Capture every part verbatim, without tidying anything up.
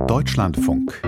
Deutschlandfunk.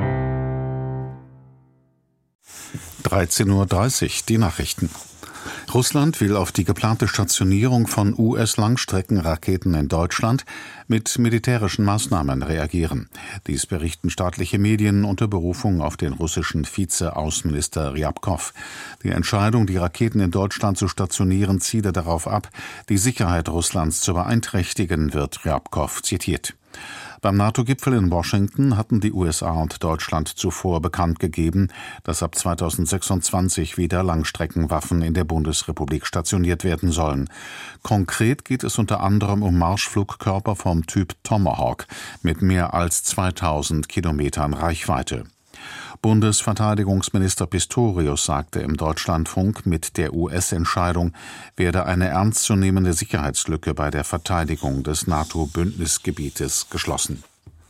dreizehn Uhr dreißig, die Nachrichten. Russland will auf die geplante Stationierung von U S-Langstreckenraketen in Deutschland mit militärischen Maßnahmen reagieren. Dies berichten staatliche Medien unter Berufung auf den russischen Vize-Außenminister Ryabkov. Die Entscheidung, die Raketen in Deutschland zu stationieren, ziele darauf ab, die Sicherheit Russlands zu beeinträchtigen, wird Ryabkov zitiert. Beim NATO-Gipfel in Washington hatten die U S A und Deutschland zuvor bekannt gegeben, dass ab zweitausendsechsundzwanzig wieder Langstreckenwaffen in der Bundesrepublik stationiert werden sollen. Konkret geht es unter anderem um Marschflugkörper vom Typ Tomahawk mit mehr als zweitausend Kilometern Reichweite. Bundesverteidigungsminister Pistorius sagte im Deutschlandfunk, mit der U S-Entscheidung werde eine ernstzunehmende Sicherheitslücke bei der Verteidigung des NATO-Bündnisgebietes geschlossen.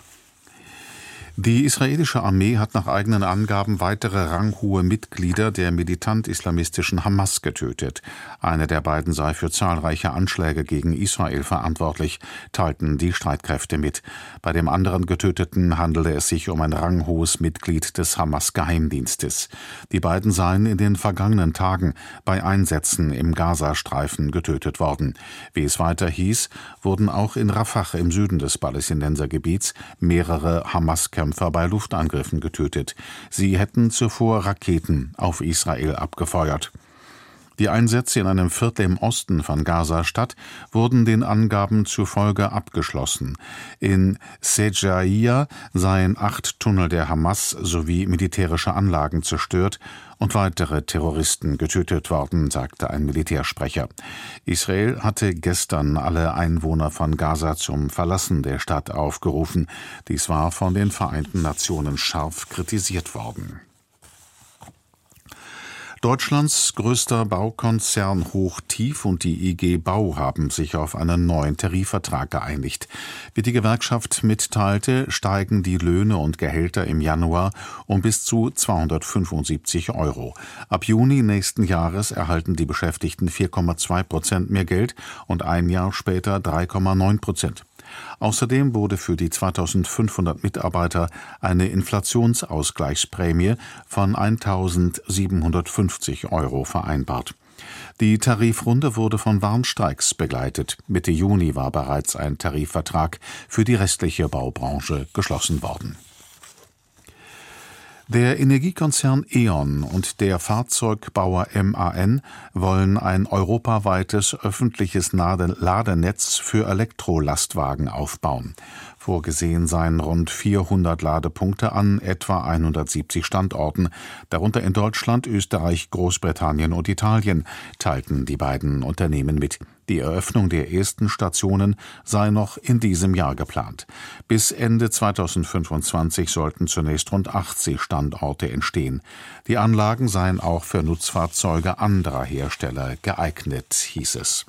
Die israelische Armee hat nach eigenen Angaben weitere ranghohe Mitglieder der militant-islamistischen Hamas getötet. Eine der beiden sei für zahlreiche Anschläge gegen Israel verantwortlich, teilten die Streitkräfte mit. Bei dem anderen Getöteten handele es sich um ein ranghohes Mitglied des Hamas-Geheimdienstes. Die beiden seien in den vergangenen Tagen bei Einsätzen im Gazastreifen getötet worden. Wie es weiter hieß, wurden auch in Rafah im Süden des Palästinensergebiets mehrere Hamas-Kämpfer bei Luftangriffen getötet. Sie hätten zuvor Raketen auf Israel abgefeuert. Die Einsätze in einem Viertel im Osten von Gaza-Stadt wurden den Angaben zufolge abgeschlossen. In Sejaia seien acht Tunnel der Hamas sowie militärische Anlagen zerstört und weitere Terroristen getötet worden, sagte ein Militärsprecher. Israel hatte gestern alle Einwohner von Gaza zum Verlassen der Stadt aufgerufen. Dies war von den Vereinten Nationen scharf kritisiert worden. Deutschlands größter Baukonzern Hochtief und die I G Bau haben sich auf einen neuen Tarifvertrag geeinigt. Wie die Gewerkschaft mitteilte, steigen die Löhne und Gehälter im Januar um bis zu zweihundertfünfundsiebzig Euro. Ab Juni nächsten Jahres erhalten die Beschäftigten vier Komma zwei Prozent mehr Geld und ein Jahr später drei Komma neun Prozent. Außerdem wurde für die zweitausendfünfhundert Mitarbeiter eine Inflationsausgleichsprämie von eintausendsiebenhundertfünfzig Euro vereinbart. Die Tarifrunde wurde von Warnstreiks begleitet. Mitte Juni war bereits ein Tarifvertrag für die restliche Baubranche geschlossen worden. Der Energiekonzern E.ON und der Fahrzeugbauer M A N wollen ein europaweites öffentliches Ladenetz für Elektrolastwagen aufbauen. Vorgesehen seien rund vierhundert Ladepunkte an etwa hundertsiebzig Standorten, darunter in Deutschland, Österreich, Großbritannien und Italien, teilten die beiden Unternehmen mit. Die Eröffnung der ersten Stationen sei noch in diesem Jahr geplant. Bis Ende zweitausendfünfundzwanzig sollten zunächst rund achtzig Standorte entstehen. Die Anlagen seien auch für Nutzfahrzeuge anderer Hersteller geeignet, hieß es.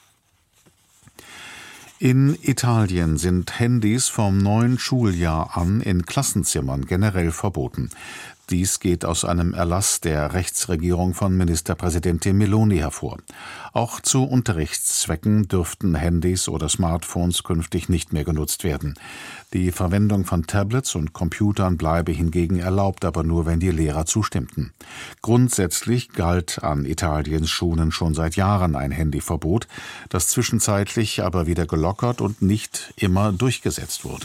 In Italien sind Handys vom neuen Schuljahr an in Klassenzimmern generell verboten. Dies geht aus einem Erlass der Rechtsregierung von Ministerpräsidentin Meloni hervor. Auch zu Unterrichtszwecken dürften Handys oder Smartphones künftig nicht mehr genutzt werden. Die Verwendung von Tablets und Computern bleibe hingegen erlaubt, aber nur, wenn die Lehrer zustimmten. Grundsätzlich galt an Italiens Schulen schon seit Jahren ein Handyverbot, das zwischenzeitlich aber wieder gelockert und nicht immer durchgesetzt wurde.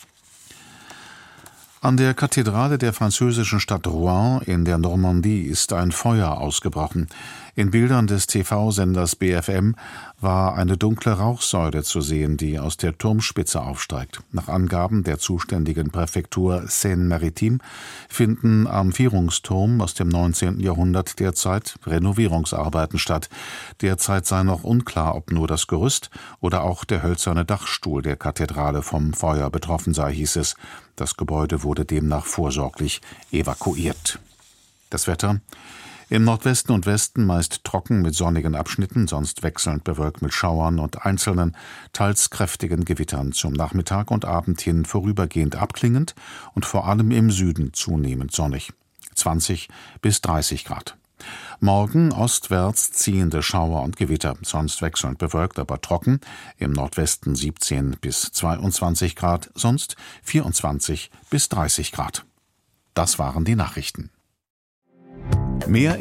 An der Kathedrale der französischen Stadt Rouen in der Normandie ist ein Feuer ausgebrochen. In Bildern des T V-Senders B F M war eine dunkle Rauchsäule zu sehen, die aus der Turmspitze aufsteigt. Nach Angaben der zuständigen Präfektur Seine-Maritime finden am Vierungsturm aus dem neunzehnten Jahrhundert derzeit Renovierungsarbeiten statt. Derzeit sei noch unklar, ob nur das Gerüst oder auch der hölzerne Dachstuhl der Kathedrale vom Feuer betroffen sei, hieß es. Das Gebäude wurde demnach vorsorglich evakuiert. Das Wetter: Im Nordwesten und Westen meist trocken mit sonnigen Abschnitten, sonst wechselnd bewölkt mit Schauern und einzelnen, teils kräftigen Gewittern. Zum Nachmittag und Abend hin vorübergehend abklingend und vor allem im Süden zunehmend sonnig. zwanzig bis dreißig Grad. Morgen ostwärts ziehende Schauer und Gewitter, sonst wechselnd bewölkt, aber trocken. Im Nordwesten siebzehn bis zweiundzwanzig Grad, sonst vierundzwanzig bis dreißig Grad. Das waren die Nachrichten. Mehr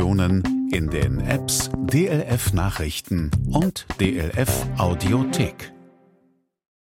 Informationen in den Apps D L F Nachrichten und D L F Audiothek.